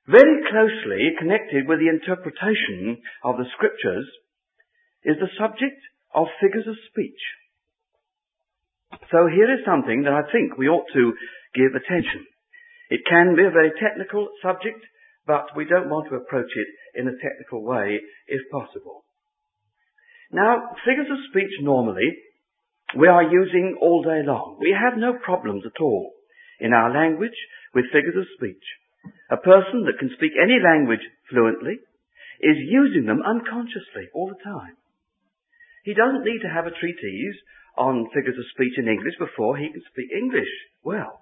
Very closely connected with the interpretation of the Scriptures is the subject of figures of speech. So here is something that I think we ought to give attention. It can be a very technical subject, but we don't want to approach it in a technical way if possible. Now, figures of speech normally we are using all day long. We have no problems at all in our language with figures of speech. A person that can speak any language fluently is using them unconsciously all the time. He doesn't need to have a treatise on figures of speech in English before he can speak English well.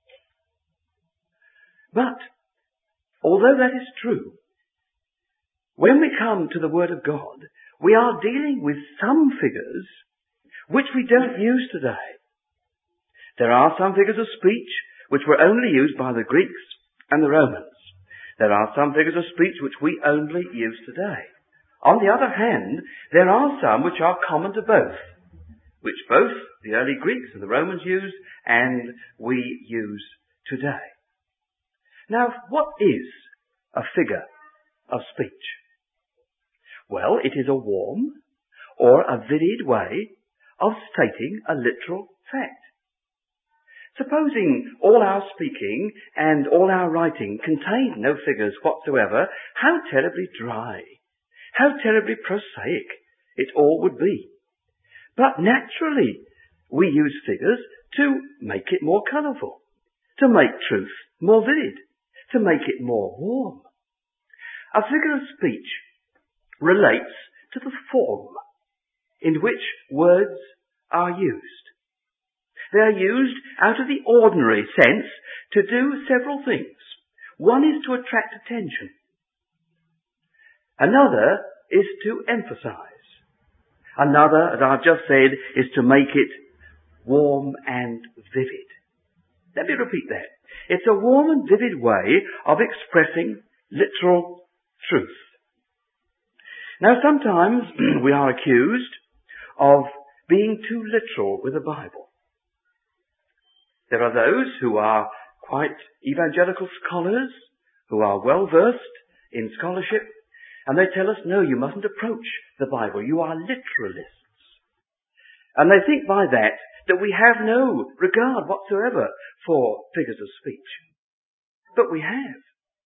But, although that is true, when we come to the Word of God, we are dealing with some figures which we don't use today. There are some figures of speech which were only used by the Greeks and the Romans. There are some figures of speech which we only use today. On the other hand, there are some which are common to both, which both the early Greeks and the Romans used and we use today. Now, what is a figure of speech? Well, it is a warm or a vivid way of stating a literal fact. Supposing all our speaking and all our writing contained no figures whatsoever, how terribly dry, how terribly prosaic it all would be. But naturally, we use figures to make it more colourful, to make truth more vivid, to make it more warm. A figure of speech relates to the form in which words are used. They are used out of the ordinary sense to do several things. One is to attract attention. Another is to emphasize. Another, as I've just said, is to make it warm and vivid. Let me repeat that. It's a warm and vivid way of expressing literal truth. Now, sometimes we are accused of being too literal with the Bible. There are those who are quite evangelical scholars, who are well versed in scholarship, and they tell us, no, you mustn't approach the Bible. You are literalists. And they think by that we have no regard whatsoever for figures of speech. But we have.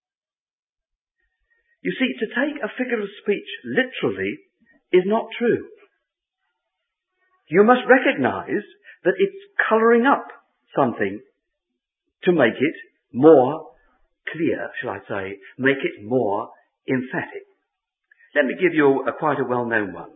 You see, to take a figure of speech literally is not true. You must recognize that it's colouring up something to make it more clear, shall I say, make it more emphatic. Let me give you quite a well-known one.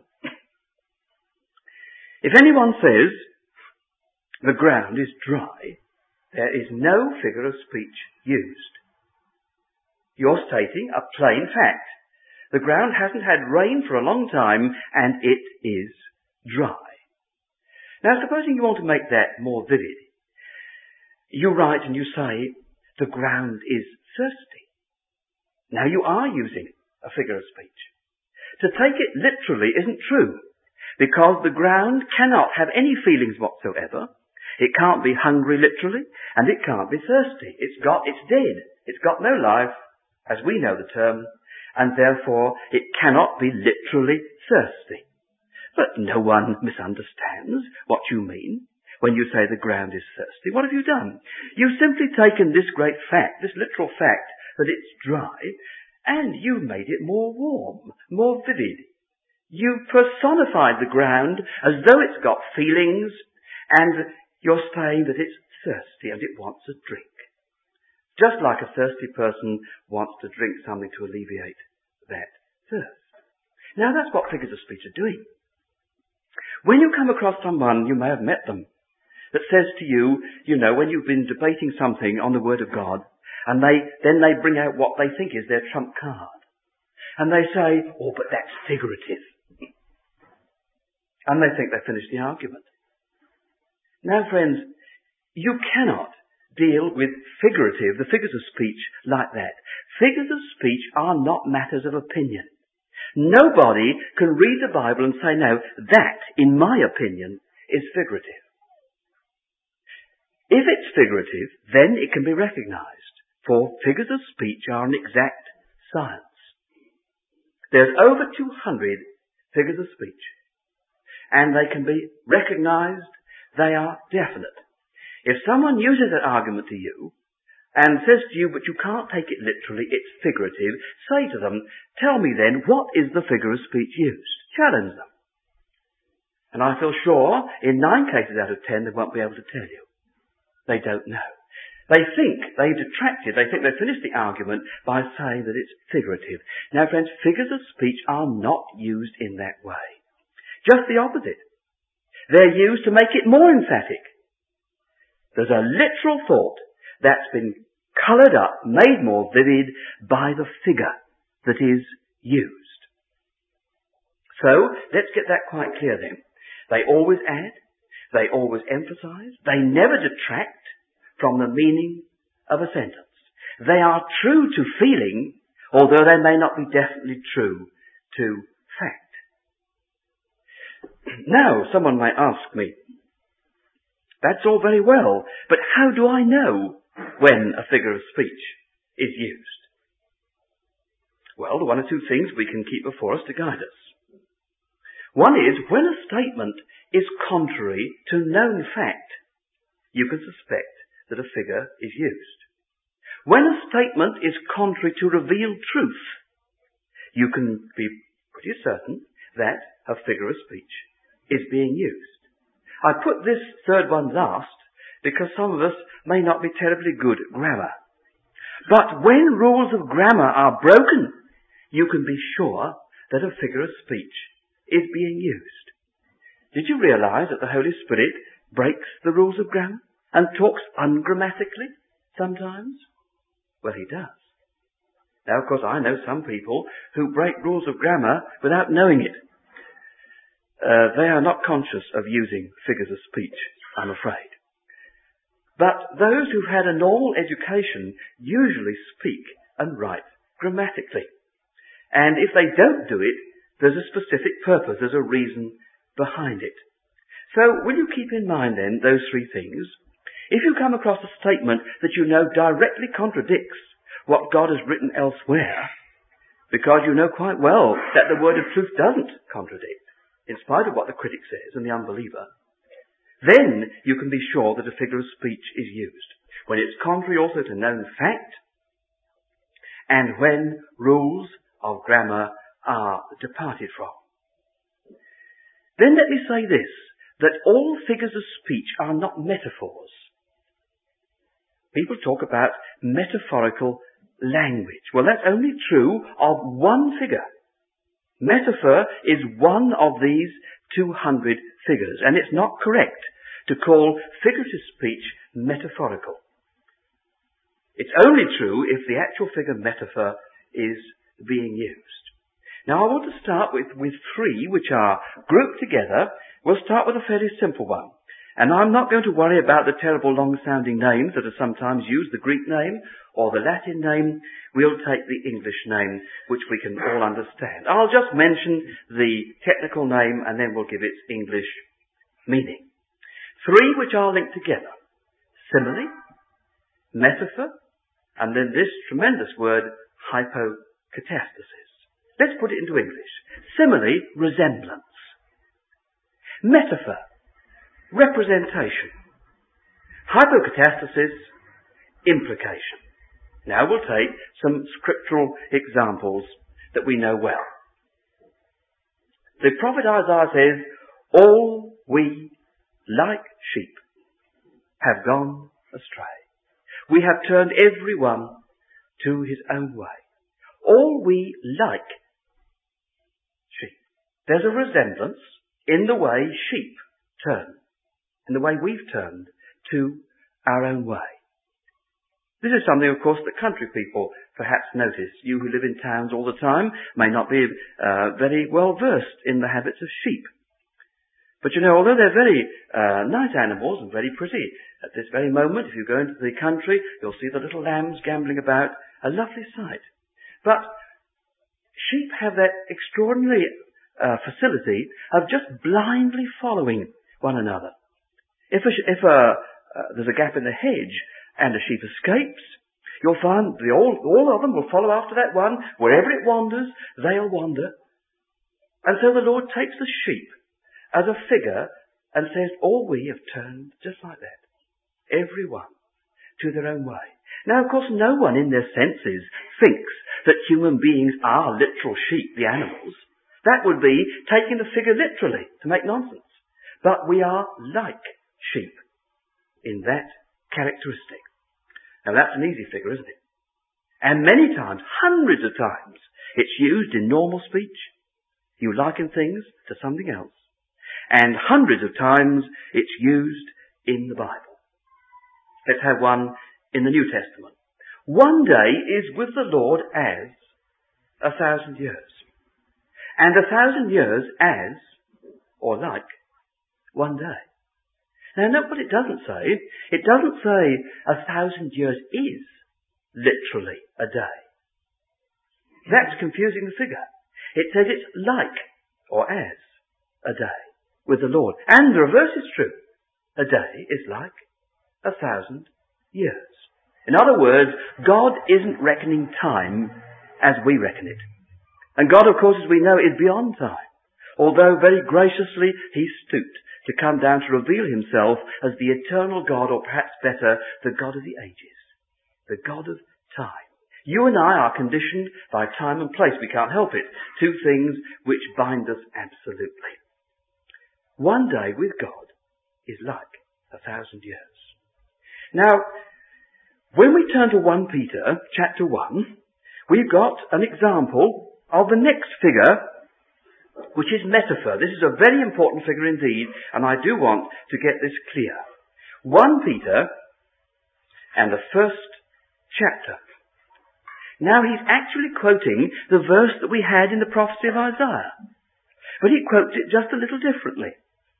If anyone says the ground is dry, there is no figure of speech used. You're stating a plain fact. The ground hasn't had rain for a long time and it is dry. Now, supposing you want to make that more vivid, you write and you say, the ground is thirsty. Now, you are using a figure of speech. To take it literally isn't true, because the ground cannot have any feelings whatsoever. It can't be hungry literally, and it can't be thirsty. It's dead. It's got no life, as we know the term, and therefore it cannot be literally thirsty. But no one misunderstands what you mean when you say the ground is thirsty. What have you done? You've simply taken this great fact, this literal fact, that it's dry, and you made it more warm, more vivid. You personified the ground as though it's got feelings, and you're saying that it's thirsty and it wants a drink. Just like a thirsty person wants to drink something to alleviate that thirst. Now that's what figures of speech are doing. When you come across someone, you may have met them, that says to you, when you've been debating something on the Word of God, and then they bring out what they think is their trump card. And they say, oh, but that's figurative. And they think they finished the argument. Now, friends, you cannot deal with the figures of speech like that. Figures of speech are not matters of opinion. Nobody can read the Bible and say, no, that, in my opinion, is figurative. If it's figurative, then it can be recognized. For figures of speech are an exact science. There's over 200 figures of speech, and they can be recognized. They are definite. If someone uses an argument to you and says to you, but you can't take it literally, it's figurative, say to them, tell me then, what is the figure of speech used? Challenge them. And I feel sure, in 9 cases out of 10, they won't be able to tell you. They don't know. They think they've detracted, they think they've finished the argument by saying that it's figurative. Now friends, figures of speech are not used in that way. Just the opposite. They're used to make it more emphatic. There's a literal thought that's been coloured up, made more vivid by the figure that is used. So, let's get that quite clear then. They always add, they always emphasise, they never detract from the meaning of a sentence. They are true to feeling, although they may not be definitely true to fact. Now, someone might ask me, that's all very well, but how do I know when a figure of speech is used? Well, the one or two things we can keep before us to guide us. One is, when a statement is contrary to known fact, you can suspect that a figure is used. When a statement is contrary to revealed truth, you can be pretty certain that a figure of speech is being used. I put this third one last because some of us may not be terribly good at grammar. But when rules of grammar are broken, you can be sure that a figure of speech is being used. Did you realize that the Holy Spirit breaks the rules of grammar and talks ungrammatically sometimes? Well, he does. Now, of course, I know some people who break rules of grammar without knowing it. They are not conscious of using figures of speech, I'm afraid. But those who've had a normal education usually speak and write grammatically. And if they don't do it, there's a specific purpose, there's a reason behind it. So, will you keep in mind then those 3 things? If you come across a statement that you know directly contradicts what God has written elsewhere, because you know quite well that the word of truth doesn't contradict, in spite of what the critic says and the unbeliever, then you can be sure that a figure of speech is used. When it's contrary also to known fact, and when rules of grammar are departed from. Then let me say this, that all figures of speech are not metaphors. People talk about metaphorical language. Well, that's only true of one figure. Metaphor is one of these 200 figures, and it's not correct to call figurative speech metaphorical. It's only true if the actual figure metaphor is being used. Now I want to start with 3 which are grouped together. We'll start with a fairly simple one. And I'm not going to worry about the terrible long-sounding names that are sometimes used, the Greek name or the Latin name. We'll take the English name, which we can all understand. I'll just mention the technical name and then we'll give its English meaning. 3 which are linked together. Simile, metaphor, and then this tremendous word, hypokatastasis. Let's put it into English. Simile, resemblance. Metaphor, representation. Hypokatastasis, implication. Now we'll take some scriptural examples that we know well. The prophet Isaiah says, all we, like sheep, have gone astray. We have turned every one to his own way. All we like sheep. There's a resemblance in the way sheep turn, in the way we've turned to our own way. This is something, of course, that country people perhaps notice. You who live in towns all the time may not be very well versed in the habits of sheep. But you know, although they're very nice animals and very pretty, at this very moment, if you go into the country, you'll see the little lambs gambling about, a lovely sight. But sheep have that extraordinary facility of just blindly following one another. If there's a gap in the hedge and a sheep escapes, You'll find all of them will follow after that one. Wherever it wanders, they'll wander. And so the Lord takes the sheep as a figure and says, all we have turned just like that. Every one to their own way. Now, of course, no one in their senses thinks that human beings are literal sheep, the animals. That would be taking the figure literally to make nonsense. But we are like sheep in that characteristic. Now, that's an easy figure, isn't it? And many times, hundreds of times, it's used in normal speech. You liken things to something else. And hundreds of times, it's used in the Bible. Let's have one in the New Testament. One day is with the Lord as 1,000 years. And 1,000 years as, or like, one day. Now note what it doesn't say. It doesn't say 1,000 years is literally a day. That's confusing the figure. It says it's like, or as, a day with the Lord. And the reverse is true. A day is like 1,000 years. In other words, God isn't reckoning time as we reckon it. And God, of course, as we know, is beyond time. Although very graciously He stooped to come down to reveal Himself as the eternal God, or perhaps better, the God of the ages. The God of time. You and I are conditioned by time and place. We can't help it. Two things which bind us absolutely. One day with God is like 1,000 years. Now, when we turn to 1 Peter chapter 1, we've got an example of the next figure, which is metaphor. This is a very important figure indeed, and I do want to get this clear. 1 Peter and the first chapter. Now he's actually quoting the verse that we had in the prophecy of Isaiah, but he quotes it just a little differently.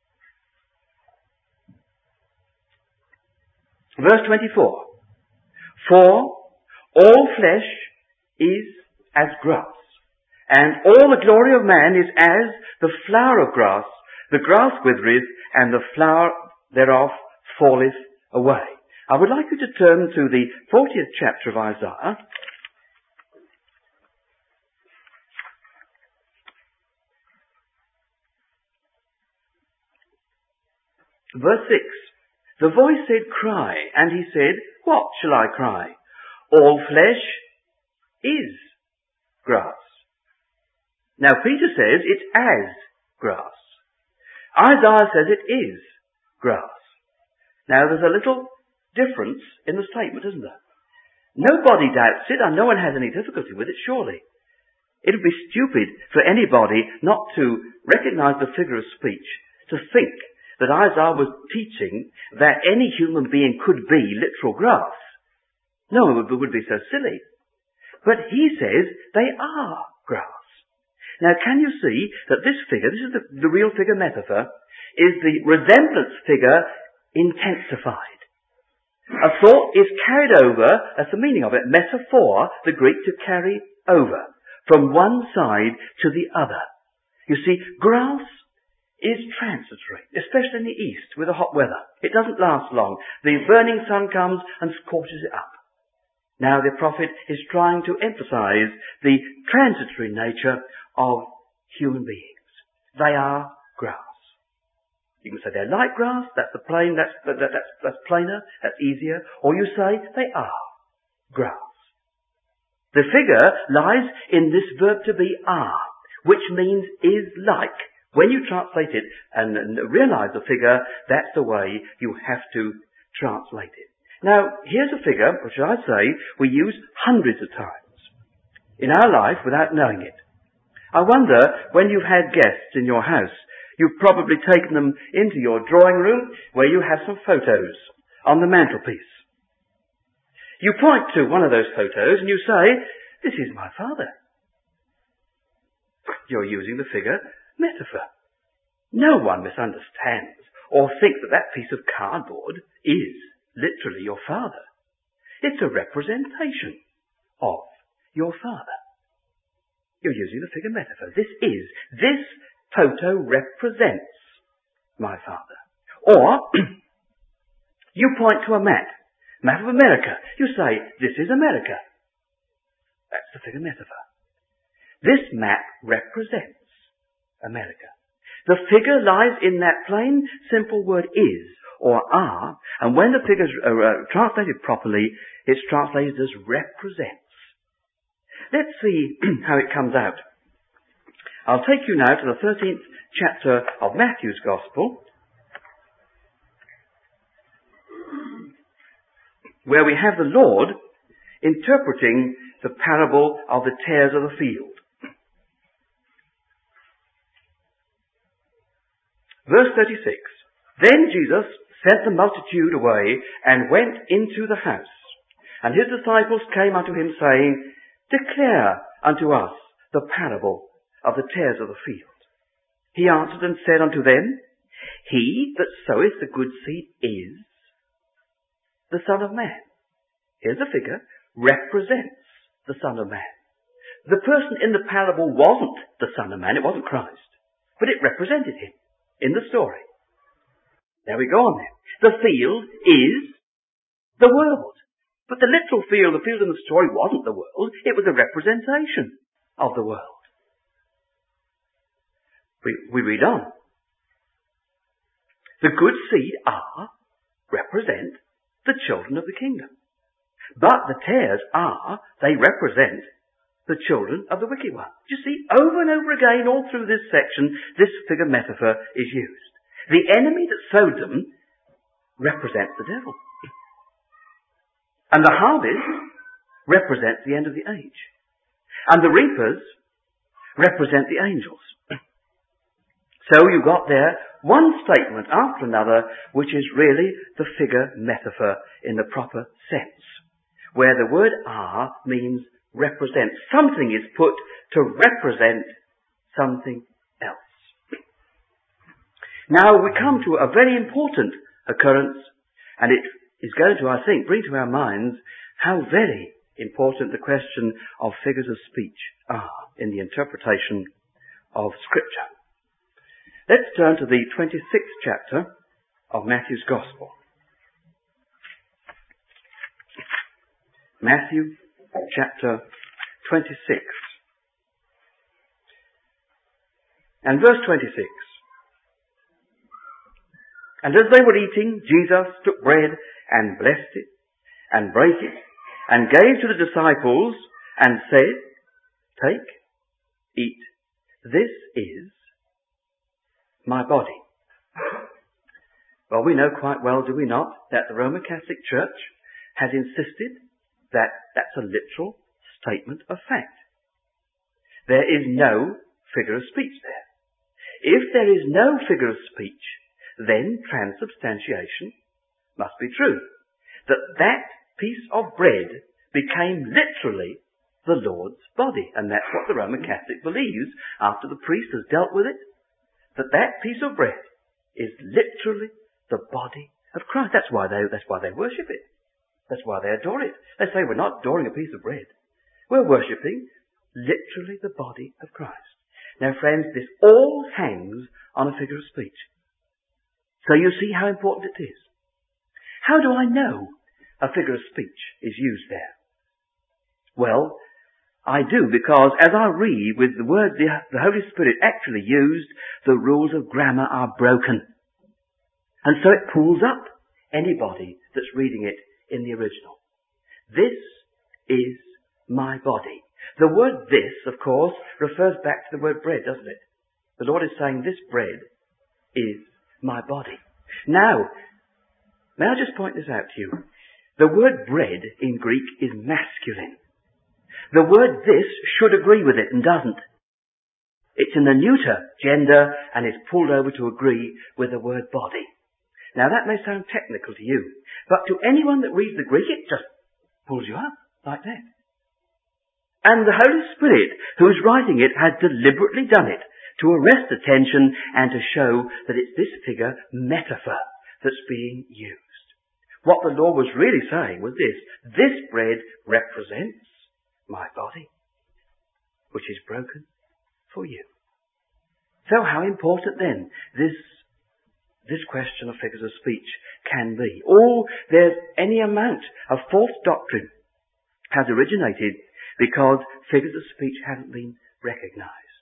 Verse 24. For all flesh is as grass, and all the glory of man is as the flower of grass. The grass withereth, and the flower thereof falleth away. I would like you to turn to the 40th chapter of Isaiah. Verse 6. The voice said, cry, and he said, what shall I cry? All flesh is grass. Now Peter says it's as grass. Isaiah says it is grass. Now there's a little difference in the statement, isn't there? Nobody doubts it, and no one has any difficulty with it, surely. It would be stupid for anybody not to recognize the figure of speech, to think that Isaiah was teaching that any human being could be literal grass. No one would be so silly. But he says they are grass. Now can you see that this figure, this is the real figure metaphor, is the resemblance figure intensified. A thought is carried over, that's the meaning of it, metaphor, the Greek to carry over, from one side to the other. You see, grass is transitory, especially in the east with the hot weather. It doesn't last long. The burning sun comes and scorches it up. Now the prophet is trying to emphasize the transitory nature of human beings. They are grass. You can say they're like grass, that's the plain, that's plainer, that's easier, or you say they are grass. The figure lies in this verb to be are, which means is like. When you translate it and realize the figure, that's the way you have to translate it. Now, here's a figure, which I say we use hundreds of times in our life without knowing it. I wonder, when you've had guests in your house, you've probably taken them into your drawing room where you have some photos on the mantelpiece. You point to one of those photos and you say, this is my father. You're using the figure metaphor. No one misunderstands or thinks that that piece of cardboard is literally your father. It's a representation of your father. You're using the figure metaphor. This photo represents my father. Or, you point to a mat Map of America. You say, this is America. That's the figure metaphor. This map represents America. The figure lies in that plain, simple word is, or are, and when the figure's translated properly, it's translated as represents. Let's see how it comes out. I'll take you now to the 13th chapter of Matthew's Gospel, where we have the Lord interpreting the parable of the tares of the field. Verse 36. Then Jesus sent the multitude away and went into the house. And his disciples came unto him, saying, Declare unto us the parable of the tares of the field. He answered and said unto them, He that soweth the good seed is the Son of Man. Here's a figure, represents the Son of Man. The person in the parable wasn't the Son of Man, it wasn't Christ, but it represented him in the story. There we go on then. The field is the world. But the literal field, the field in the story wasn't the world, it was a representation of the world. We read on. The good seed are, represent, the children of the kingdom. But the tares are, they represent the children of the wicked one. You see, over and over again, all through this section, this figure metaphor is used. The enemy that sowed them represents the devil. And the harvest represents the end of the age. And the reapers represent the angels. So you've got there one statement after another, which is really the figure metaphor in the proper sense, where the word are means represent. Something is put to represent something else. Now we come to a very important occurrence, and it is going to, I think, bring to our minds how very important the question of figures of speech are in the interpretation of Scripture. Let's turn to the 26th chapter of Matthew's Gospel. Matthew chapter 26. And verse 26. And as they were eating, Jesus took bread and blessed it and brake it and gave to the disciples and said, Take, eat, this is my body. Well, we know quite well, do we not, that the Roman Catholic Church has insisted that that's a literal statement of fact. There is no figure of speech there. If there is no figure of speech, then transubstantiation must be true. That piece of bread became literally the Lord's body. And that's what the Roman Catholic believes after the priest has dealt with it. That piece of bread is literally the body of Christ. That's why they worship it. That's why they adore it. They say we're not adoring a piece of bread. We're worshipping literally the body of Christ. Now friends, this all hangs on a figure of speech. So you see how important it is. How do I know a figure of speech is used there? Well, I do, because as I read with the word the Holy Spirit actually used, the rules of grammar are broken. And so it pulls up anybody that's reading it in the original. This is my body. The word this, of course, refers back to the word bread, doesn't it? The Lord is saying this bread is my body. Now, may I just point this out to you? The word bread in Greek is masculine. The word this should agree with it and doesn't. It's in the neuter gender and is pulled over to agree with the word body. Now that may sound technical to you, but to anyone that reads the Greek, it just pulls you up like that. And the Holy Spirit, who's writing it, has deliberately done it to arrest attention and to show that it's this figure metaphor that's being used. What the Lord was really saying was this bread represents my body, which is broken for you. So how important then this this question of figures of speech can be. Or there's any amount of false doctrine has originated because figures of speech haven't been recognised.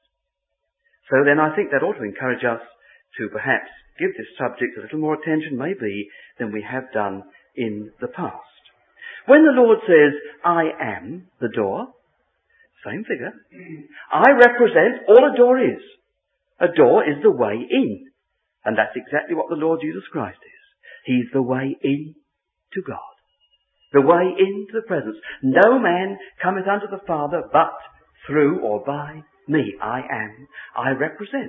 So then I think that ought to encourage us to perhaps give this subject a little more attention maybe than we have done in the past. When the Lord says, I am the door, same figure, I represent all a door is. A door is the way in. And that's exactly what the Lord Jesus Christ is. He's the way in to God. The way into the presence. No man cometh unto the Father but through or by me. I am. I represent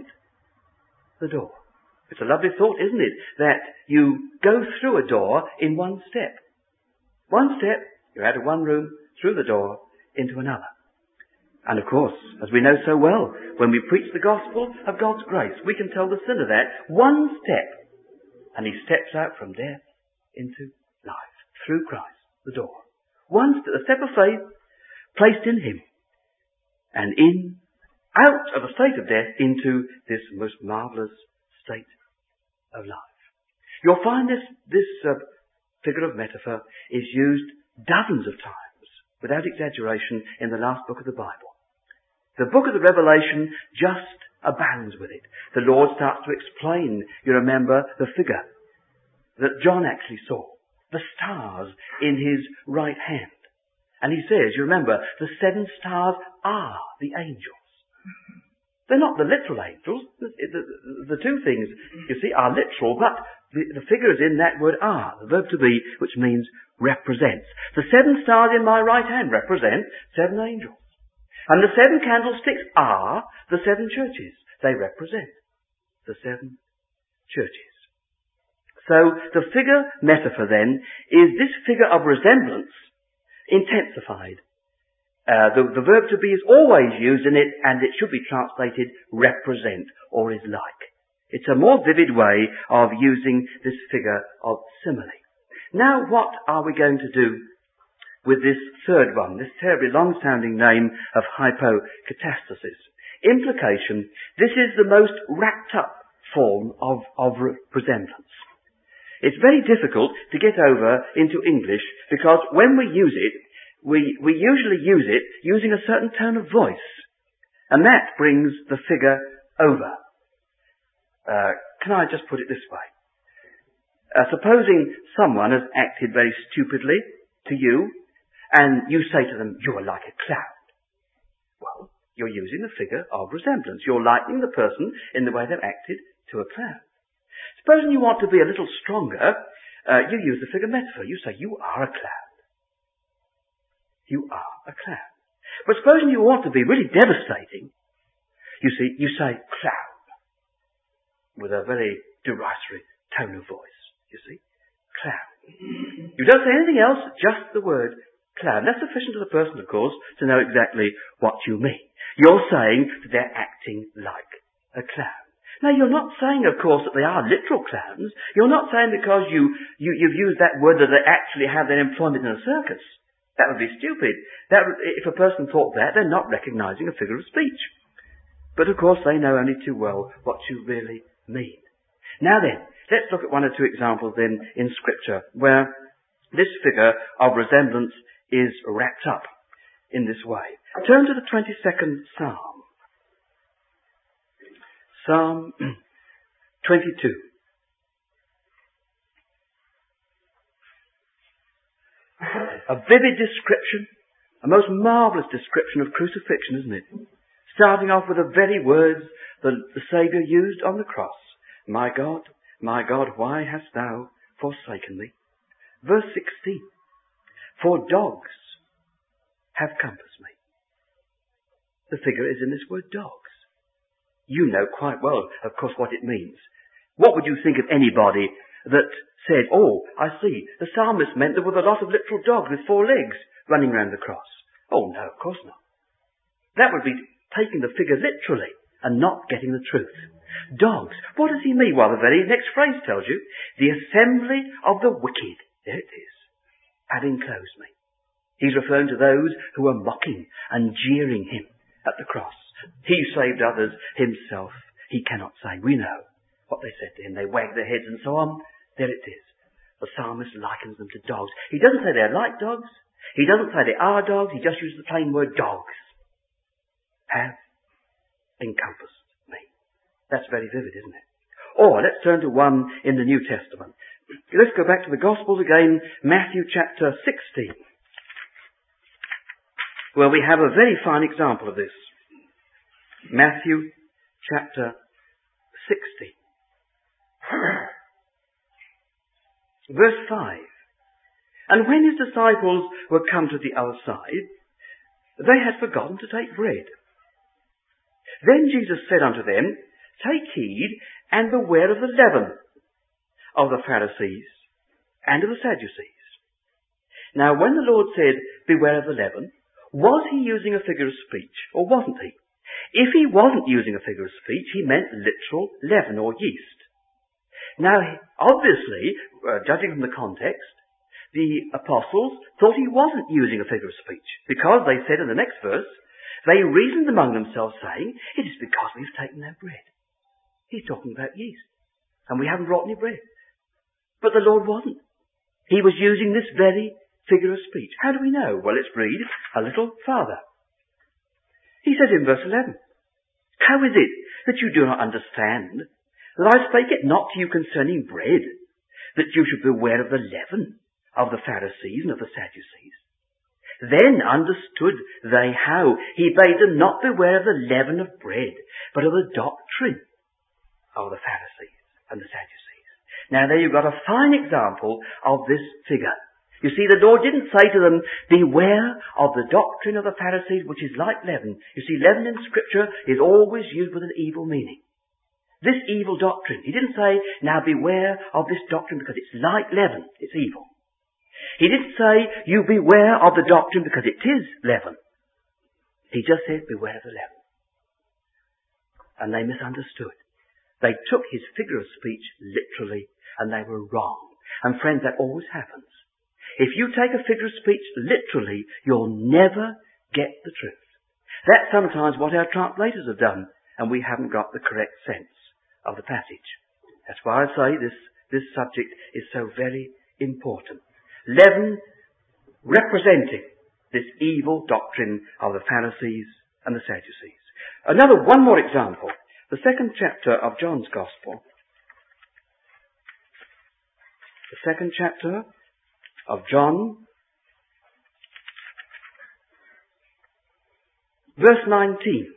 the door. It's a lovely thought, isn't it? That you go through a door in one step. One step, you're out of one room, through the door, into another. And of course, as we know so well, when we preach the gospel of God's grace, we can tell the sinner that one step, and he steps out from death into life, through Christ, the door. One step, a step of faith, placed in him, and out of a state of death into this most marvellous state of life. You'll find this figure of metaphor is used dozens of times, without exaggeration, in the last book of the Bible. The book of the Revelation just abounds with it. The Lord starts to explain, you remember, the figure that John actually saw. The stars in his right hand. And he says, you remember, the 7 stars are the angels. They're not the literal angels. The two things, you see, are literal, but the figures in that word are, the verb to be, which means represents. The 7 stars in my right hand represent 7 angels. And the 7 candlesticks are the 7 churches. They represent the 7 churches. So the figure metaphor then is this figure of resemblance intensified. The verb to be is always used in it, and it should be translated represent or is like. It's a more vivid way of using this figure of simile. Now what are we going to do with this third one, this terribly long-sounding name of hypokatastasis? Implication, this is the most wrapped up form of resemblance. It's very difficult to get over into English because when we use it, we usually use it using a certain tone of voice. And that brings the figure over. Can I just put it this way? Supposing someone has acted very stupidly to you, and you say to them, you are like a cloud. Well, you're using the figure of resemblance. You're likening the person in the way they've acted to a cloud. Supposing you want to be a little stronger, you use the figure metaphor. You say, you are a cloud. You are a cloud. But supposing you want to be really devastating, you say cloud, with a very derisive tone of voice. You see? Cloud. You don't say anything else, just the word cloud. That's sufficient to the person, of course, to know exactly what you mean. You're saying that they're acting like a clown. Now, you're not saying, of course, that they are literal clowns. You're not saying because you've used that word that they actually have their employment in a circus. That would be stupid. If a person thought that, they're not recognizing a figure of speech. But, of course, they know only too well what you really mean. Now then, let's look at one or two examples then in Scripture where this figure of resemblance is wrapped up in this way. Turn to the 22nd Psalm. Psalm 22. A vivid description, a most marvellous description of crucifixion, isn't it? Starting off with the very words the Saviour used on the cross. My God, why hast thou forsaken me? Verse 16. For dogs have compassed me. The figure is in this word dogs. You know quite well, of course, what it means. What would you think of anybody that said, oh, I see, the psalmist meant there were a lot of literal dogs with 4 legs running around the cross? Oh, no, of course not. That would be taking the figure literally and not getting the truth. Dogs. What does he mean? Well, the very next phrase tells you, the assembly of the wicked. There it is. Have enclosed me. He's referring to those who are mocking and jeering him at the cross. He saved others, himself he cannot save. We know what they said to him. They wagged their heads and so on. There it is. The psalmist likens them to dogs. He doesn't say they're like dogs. He doesn't say they are dogs. He just uses the plain word dogs. Have encompassed me. That's very vivid, isn't it? Or let's turn to one in the New Testament. Let's go back to the Gospels again, Matthew chapter 16, where we have a very fine example of this. Matthew chapter 16. Verse 5. And when his disciples were come to the other side, they had forgotten to take bread. Then Jesus said unto them, Take heed and beware of the leaven of the Pharisees and of the Sadducees. Now when the Lord said, Beware of the leaven, was he using a figure of speech or wasn't he? If he wasn't using a figure of speech, he meant literal leaven or yeast. Now, obviously, judging from the context, the apostles thought he wasn't using a figure of speech, because they said in the next verse, they reasoned among themselves saying, It is because we've taken their bread. He's talking about yeast, and we haven't brought any bread. But the Lord wasn't. He was using this very figure of speech. How do we know? Well, let's read a little farther. He says in verse 11, How is it that you do not understand that I spake it not to you concerning bread, that you should beware of the leaven of the Pharisees and of the Sadducees? Then understood they how he bade them not beware of the leaven of bread, but of the doctrine of the Pharisees and the Sadducees. Now there you've got a fine example of this figure. You see, the Lord didn't say to them, Beware of the doctrine of the Pharisees, which is like leaven. You see, leaven in Scripture is always used with an evil meaning. This evil doctrine. He didn't say, Now beware of this doctrine because it's like leaven. It's evil. He didn't say, You beware of the doctrine because it is leaven. He just said, Beware of the leaven. And they misunderstood. They took his figure of speech literally, and they were wrong. And friends, that always happens. If you take a figure of speech literally, you'll never get the truth. That's sometimes what our translators have done, and we haven't got the correct sense of the passage. That's why I say this subject is so very important. Leaven representing this evil doctrine of the Pharisees and the Sadducees. One more example. The 2nd chapter of John's Gospel. The 2nd chapter of John, verse 19.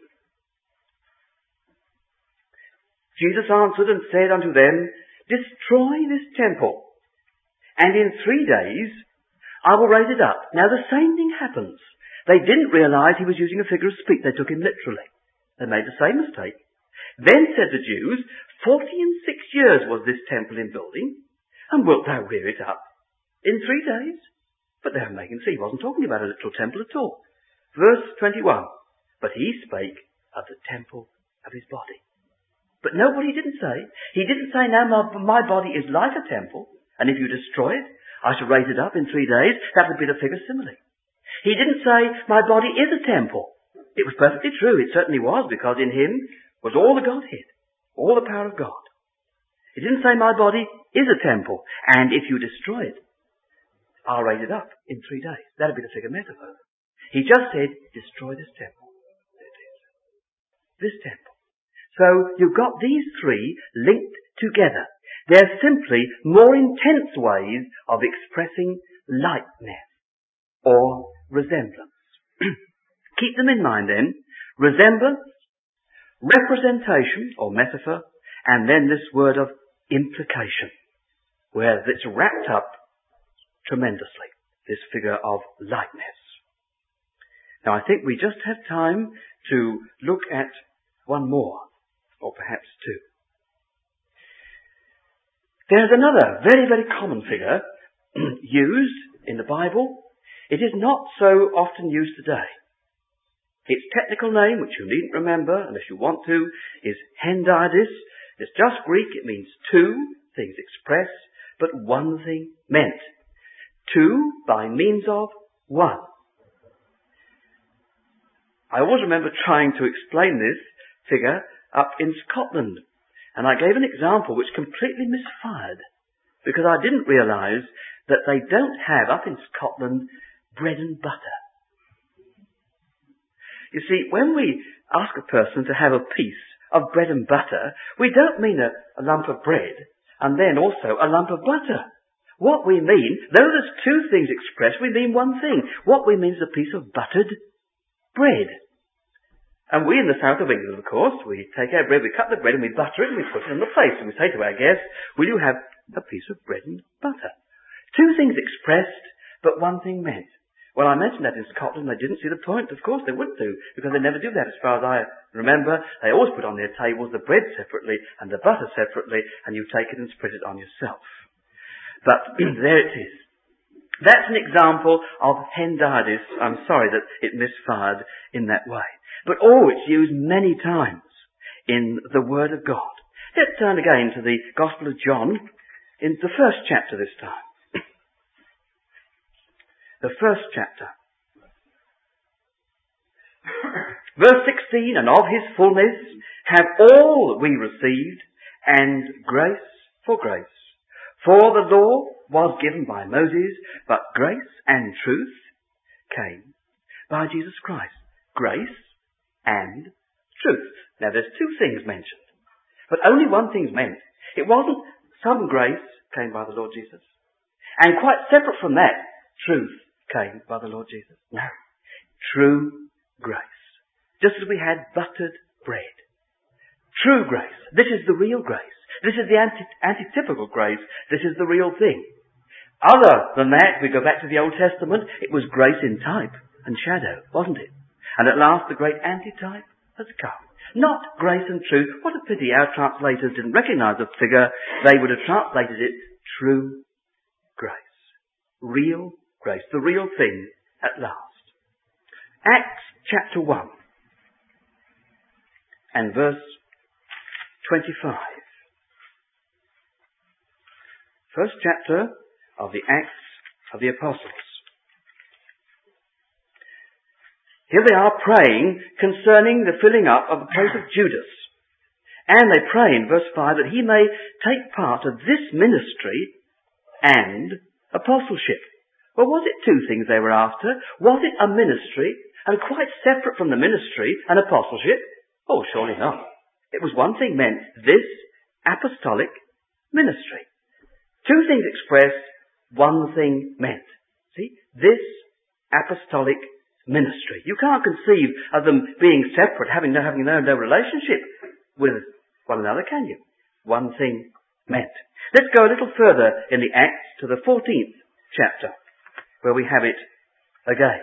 Jesus answered and said unto them, Destroy this temple, and in 3 days I will raise it up. Now the same thing happens. They didn't realize he was using a figure of speech. They took him literally. They made the same mistake. Then said the Jews, 46 years was this temple in building, and wilt thou rear it up in 3 days? But they were making see, he wasn't talking about a literal temple at all. Verse 21, But he spake of the temple of his body. But know what he didn't say? He didn't say, Now my body is like a temple, and if you destroy it, I shall raise it up in 3 days. That would be the figure simile. He didn't say, My body is a temple. It was perfectly true. It certainly was, because in him was all the Godhead, all the power of God. He didn't say, My body is a temple, and if you destroy it, I'll raise it up in 3 days. That'd be the figure metaphor. He just said, Destroy this temple. There it is. This temple. So you've got these three linked together. They're simply more intense ways of expressing likeness or resemblance. Keep them in mind then. Resemblance, representation or metaphor, and then this word of implication, where it's wrapped up tremendously, this figure of likeness. Now I think we just have time to look at one more, or perhaps two. There's another very, very common figure used in the Bible. It is not so often used today. Its technical name, which you needn't remember unless you want to, is hendiadys. It's just Greek. It means two things expressed, but one thing meant. Two by means of one. I always remember trying to explain this figure up in Scotland. And I gave an example which completely misfired, because I didn't realise that they don't have, up in Scotland, bread and butter. You see, when we ask a person to have a piece of bread and butter, we don't mean a lump of bread and then also a lump of butter. What we mean, though there's two things expressed, we mean one thing. What we mean is a piece of buttered bread. And we in the south of England, of course, we take our bread, we cut the bread and we butter it and we put it on the plate. And we say to our guests, will you have a piece of bread and butter? Two things expressed, but one thing meant. Well, I mentioned that in Scotland, they didn't see the point. Of course they wouldn't do, because they never do that as far as I remember. They always put on their tables the bread separately and the butter separately, and you take it and spread it on yourself. But there it is. That's an example of hendiadys. I'm sorry that it misfired in that way. But it's used many times in the Word of God. Let's turn again to the Gospel of John, in the first chapter this time. The first chapter. Verse 16, and of his fullness have all we received, and grace for grace. For the law was given by Moses, but grace and truth came by Jesus Christ. Grace and truth. Now there's two things mentioned, but only one thing's meant. It wasn't some grace came by the Lord Jesus, and quite separate from that, truth came by the Lord Jesus. No. True grace. Just as we had buttered bread. True grace. This is the real grace. This is the antitypical grace. This is the real thing. Other than that, we go back to the Old Testament, it was grace in type and shadow, wasn't it? And at last the great antitype has come. Not grace and truth. What a pity our translators didn't recognise the figure. They would have translated it true grace. Real grace. The real thing at last. Acts chapter 1 and verse 25. First chapter of the Acts of the Apostles. Here they are praying concerning the filling up of the place of Judas. And they pray in verse 5 that he may take part of this ministry and apostleship. Well, was it two things they were after? Was it a ministry, and quite separate from the ministry, an apostleship? Oh, surely not. It was one thing meant, this apostolic ministry. Two things expressed, one thing meant. See? This apostolic ministry. You can't conceive of them being separate, having no relationship with one another, can you? One thing meant. Let's go a little further in the Acts to the 14th chapter, where we have it again.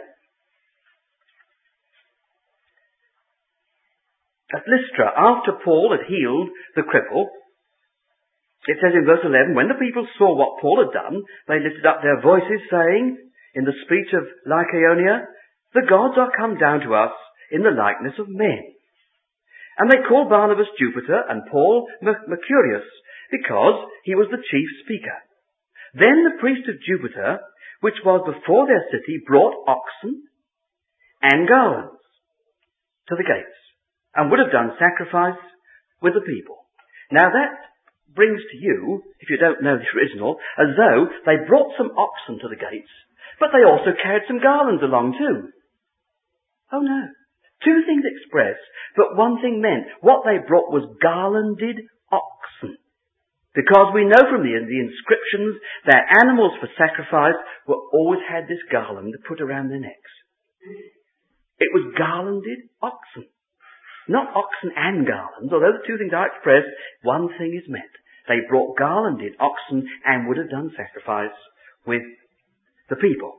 At Lystra, after Paul had healed the cripple, it says in verse 11, when the people saw what Paul had done, they lifted up their voices, saying, in the speech of Lycaonia, the gods are come down to us in the likeness of men. And they called Barnabas Jupiter and Paul Mercurius, because he was the chief speaker. Then the priest of Jupiter, which was before their city, brought oxen and garlands to the gates, and would have done sacrifice with the people. Now that brings to you, if you don't know the original, as though they brought some oxen to the gates, but they also carried some garlands along too. Oh no. Two things expressed, but one thing meant. What they brought was garlanded oxen. Because we know from the inscriptions that animals for sacrifice always had this garland put around their necks. It was garlanded oxen. Not oxen and garlands, although the two things are expressed, one thing is meant. They brought garlanded oxen and would have done sacrifice with the people.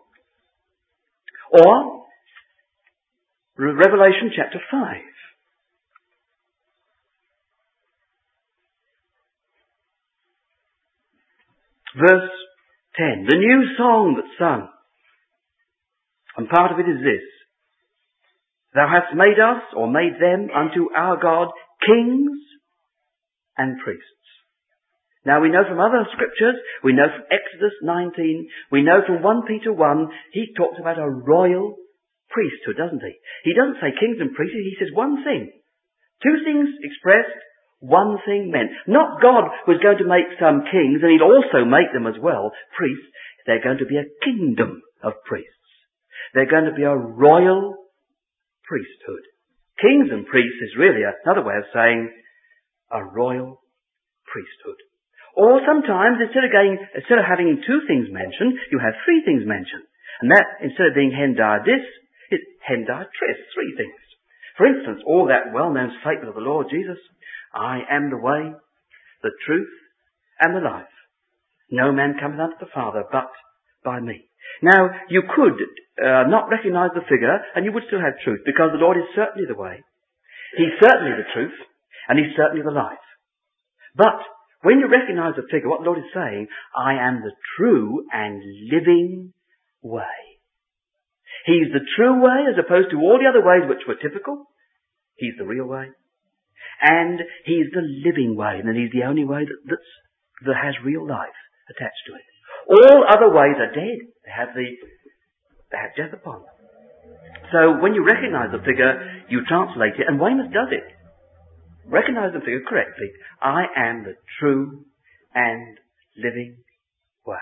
Or, Revelation chapter 5. Verse 10. The new song that's sung. And part of it is this. Thou hast made us, or made them, unto our God, kings and priests. Now we know from other scriptures, we know from Exodus 19, we know from 1 Peter 1, he talks about a royal priesthood, doesn't he? He doesn't say kings and priests, he says one thing. Two things expressed, one thing meant. Not God was going to make some kings, and he'd also make them as well, priests. They're going to be a kingdom of priests. They're going to be a royal priesthood. Kings and priests is really another way of saying a royal priesthood. Or sometimes, instead of having two things mentioned, you have three things mentioned. And that, instead of being hendiadys, it's hendiatris, three things. For instance, all that well-known statement of the Lord Jesus, I am the way, the truth, and the life. No man cometh unto the Father but by me. Now, you could not recognize the figure, and you would still have truth, because the Lord is certainly the way, he's certainly the truth, and he's certainly the life. But when you recognize the figure, what the Lord is saying, I am the true and living way. He's the true way as opposed to all the other ways which were typical. He's the real way. And he's the living way. And he's the only way that has real life attached to it. All other ways are dead. They have death upon them. So when you recognize the figure, you translate it, and Weymouth does it. Recognize the figure correctly. I am the true and living way.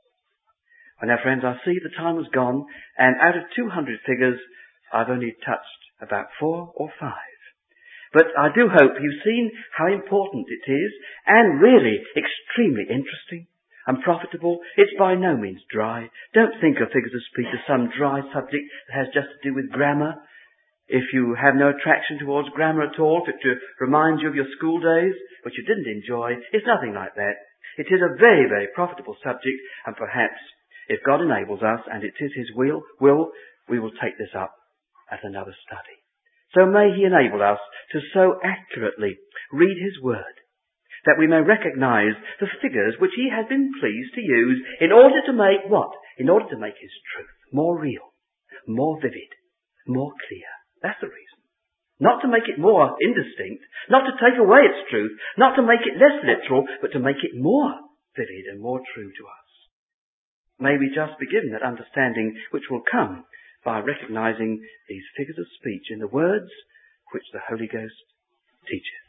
Well, now, friends, I see the time has gone, and out of 200 figures, I've only touched about 4 or 5. But I do hope you've seen how important it is, and really extremely interesting and profitable. It's by no means dry. Don't think of figures of speech as some dry subject that has just to do with grammar. If you have no attraction towards grammar at all, if it reminds you of your school days, which you didn't enjoy, it's nothing like that. It is a very, very profitable subject, and perhaps, if God enables us, and it is his will, we will take this up at another study. So may he enable us to so accurately read his word that we may recognize the figures which he has been pleased to use in order to make what? In order to make his truth more real, more vivid, more clear. That's the reason. Not to make it more indistinct, not to take away its truth, not to make it less literal, but to make it more vivid and more true to us. May we just be given that understanding which will come by recognizing these figures of speech in the words which the Holy Ghost teaches.